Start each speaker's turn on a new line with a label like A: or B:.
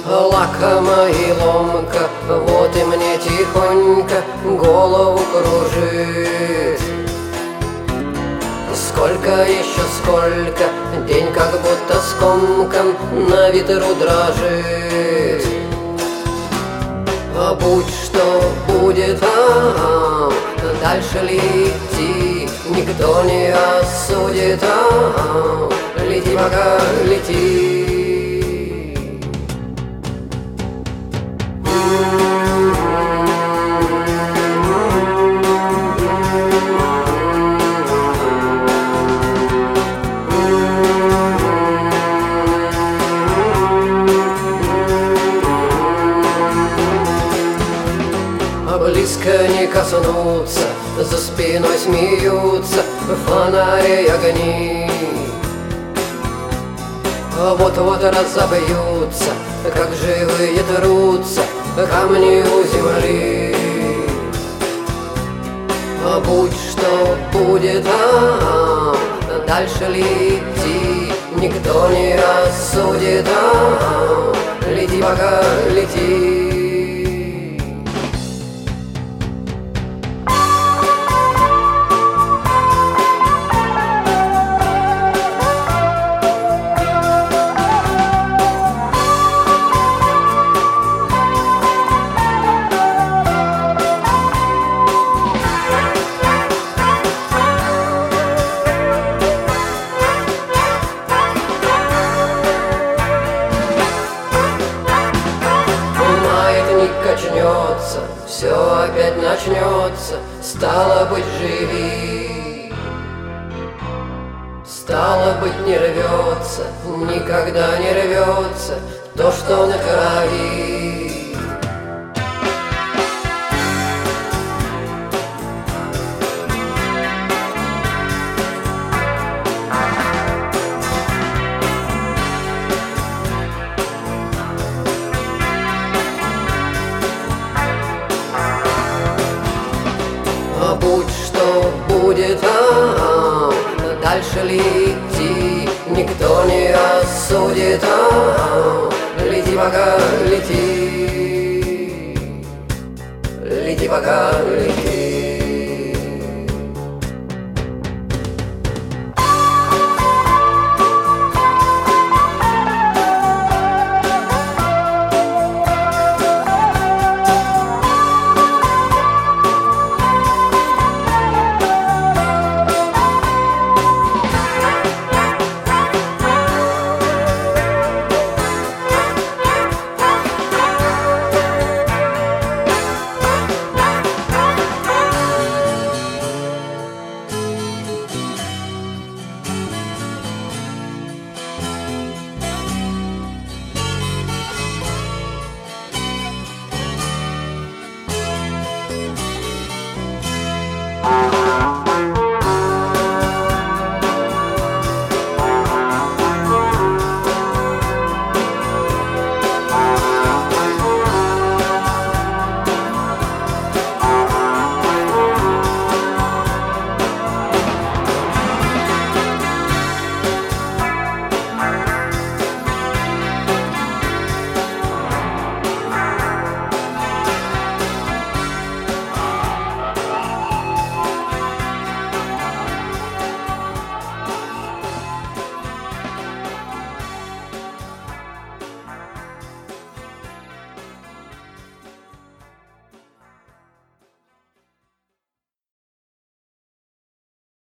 A: Лакомо и ломко, вот и мне тихонько голову кружит. Сколько еще сколько, день как будто скомком на ветру дрожит. А будь что будет, дальше ли идти, никто не осудит, лети, пока лети. Близко не коснуться, за спиной смеются фонари и огни. Вот-вот разобьются, как живые трутся камни у земли. Будь что будет, дальше ли идти, никто не осудит, лети, пока лети. Качнется, все опять начнется, стало быть, живи. Стало быть, не рвется, никогда не рвется то, что на крови. Будь что будет, дальше ли идти, никто не осудит, лети, пока лети, лети, пока лети.